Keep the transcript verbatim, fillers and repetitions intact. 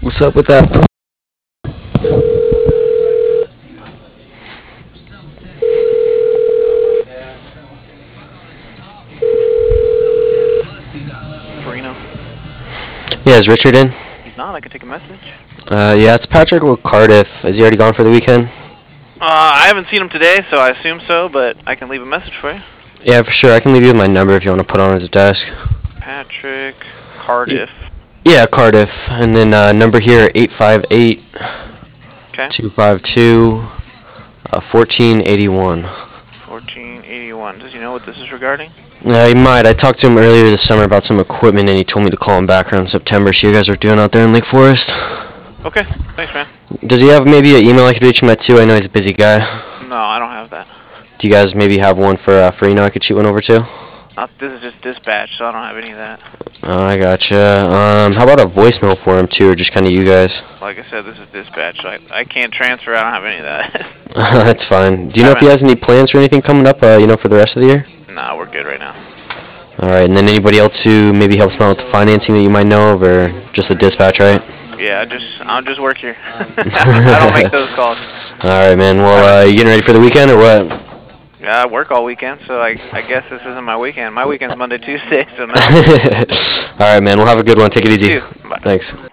What's up with that? Farino. Yeah, is Richard in? He's not. I could take a message. Uh, yeah, it's Patrick with Cardiff. Is he already gone for the weekend? Uh, I haven't seen him today, so I assume so, but I can leave a message for you. Yeah, for sure. I can leave you with my number if you want to put on his desk. Patrick Cardiff. Yeah, Cardiff. And then uh, number here, eight five eight, two five two, fourteen eighty-one. fourteen eighty-one. Does he know what this is regarding? Yeah, he might. I talked to him earlier this summer about some equipment, and he told me to call him back around September. So you guys are doing out there in Lake Forest? Okay. Thanks, man. Does he have maybe an email I could reach him at, too? I know he's a busy guy. No, I don't have that. Do you guys maybe have one for uh, Farino I could shoot one over to? Uh, this is just dispatch, so I don't have any of that. Oh, I gotcha. Um, how about a voicemail for him, too, or just kind of you guys? Like I said, this is dispatch. I, I can't transfer. I don't have any of that. That's fine. Do you know if he has any plans for anything coming up, uh, you know, for the rest of the year? Nah, we're good right now. All right, and then anybody else who maybe helps him out with the financing that you might know of, or just the dispatch, right? Yeah, I just I'll just work here. I don't make those calls. All right, man. Well, uh, you getting ready for the weekend or what? Yeah, I work all weekend, so I I guess this isn't my weekend. My weekend's Monday, Tuesday, so no. All right, man. We'll have a good one. Take it easy. You too. Bye. Thanks.